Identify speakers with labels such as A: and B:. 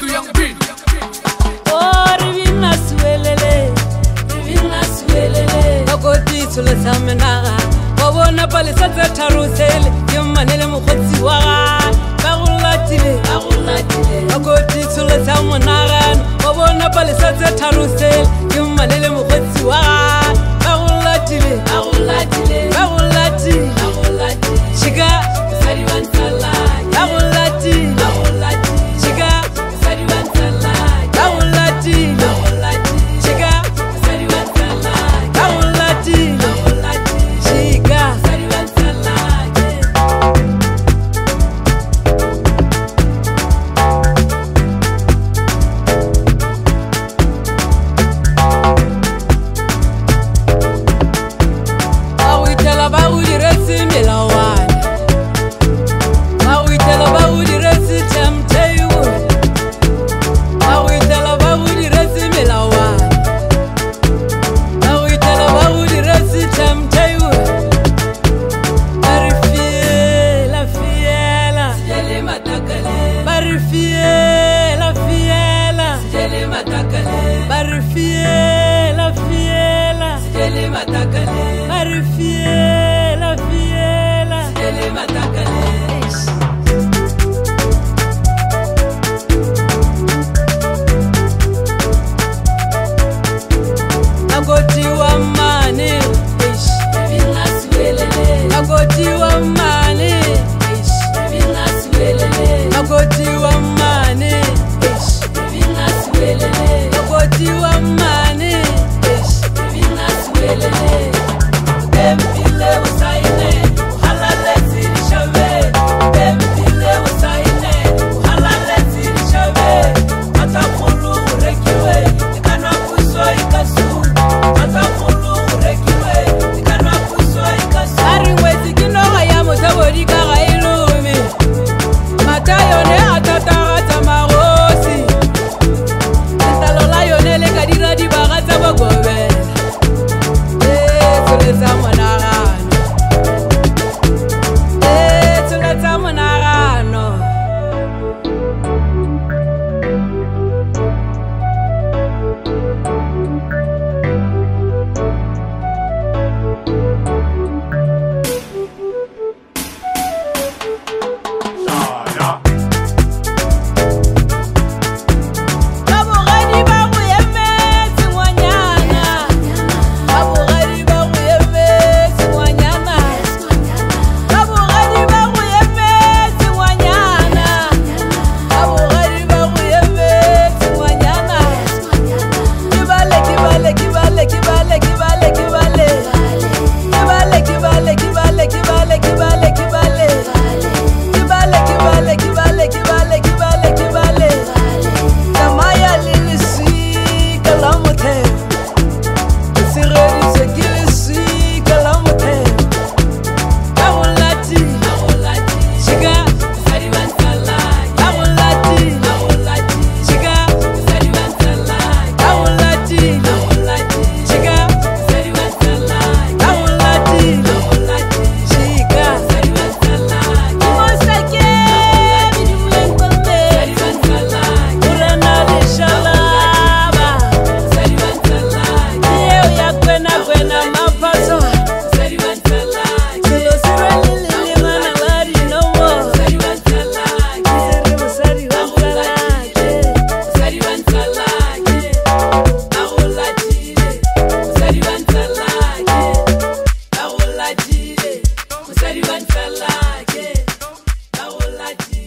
A: Young B.
B: Oh, rivina suelele. Bakoti sule samenaga. Wabona pale satse tarusele. Yumanele mukotsi waga. Bagulatile. Bakoti sule samenaga. Wabona pale satse tarusele. Yumanele mukotsi waga. Bagulatile. Bagulati. Chiga. Bagulati. Chiga. Bagulati. Chiga. Bagulati. Chiga. Bawitela bawudiresi melawana. Bawitela bawudiresi temteyu. Bawitela bawudiresi melawana. Bawitela bawudiresi temteyu. Barifiela fiela. Barifiela fiela. Barifiela fiela. Barifiela fiela. Agotiwa mane. Agotiwa mane. Agotiwa mane. Agotiwa mane. Bempile usaine, uhalale zirishabe. Bempile usaine, uhalale zirishabe. Atakulu urekiwe, ikana kuswa ikasu. Atakulu urekiwe, ikana kuswa ikasu. Aringwezi kinoga ya mutabori kaga ilumi. Matayone atatara tamarosi. Entalola yonele kadira di bagatsa bagobe. Musari wansalake,